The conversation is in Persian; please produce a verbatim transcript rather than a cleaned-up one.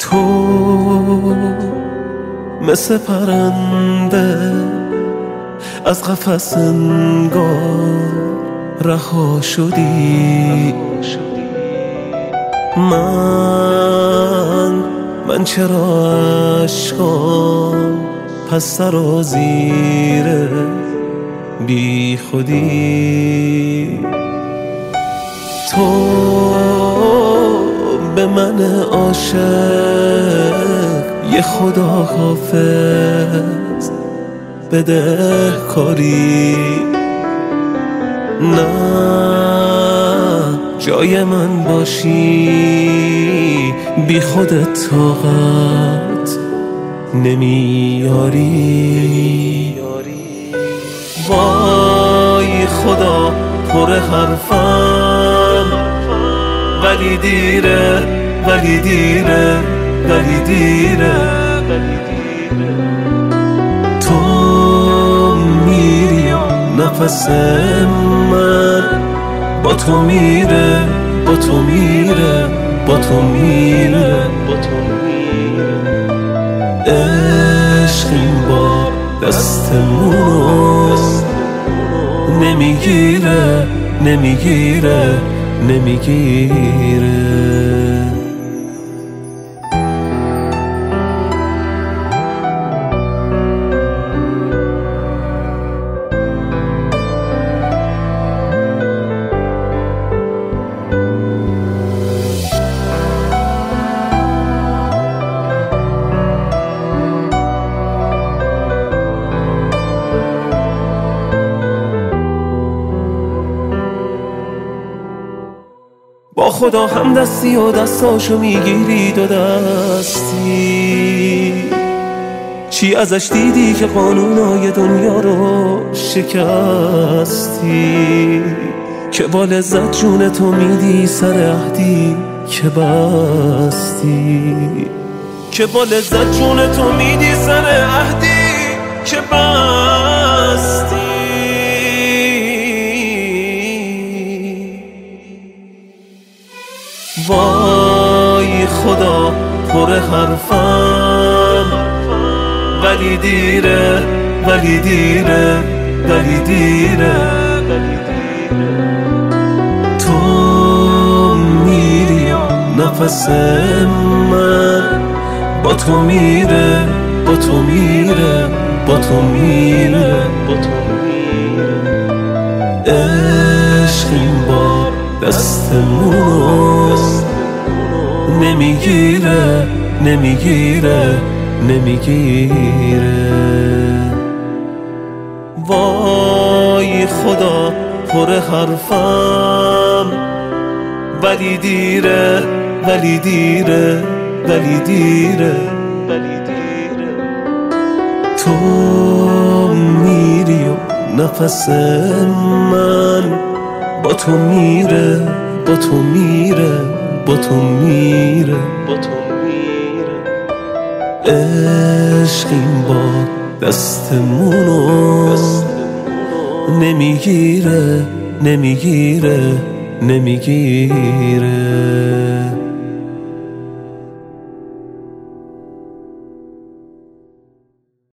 تو مثل پرنده از قفس انگار رها شدی. من من چرا عشقام پس سرازیر بی خودی. تو به من عاشق یه خدا حافظ بده کاری. نه جای من باشی بی خودت طاقت نمیاری. وای خدا پر حرفم ولی دیره ولی دیره ولی دیره. تو میری نفس من با تو میره با تو میره با تو میره. عشق این بار دستمونو نمیگیره نمیگیره نمیگیره. با خدا هم دستی و دستاشو میگیری دو دستی. چی ازش دیدی که قانونای دنیا رو شکستی؟ که با لذت جون تو میدی سر عهدی که بستی. که با لذت جون تو میدی سر عهدی که بستی. وای خدا پر حرفم ولی دیره ولی دیره ولی دیره. تو میری نفس من با تو میره با تو میره با تو میره. عشق این بار دستمونو نمیگیره نمیگیره نمیگیره. وای خدا پر حرفم ولی دیره ولی دیره ولی دیره. تو میری و نفس من با تو میره با تو میره با تو میره. عشق این بار دستمونو نمیگیره نمیگیره نمیگیره.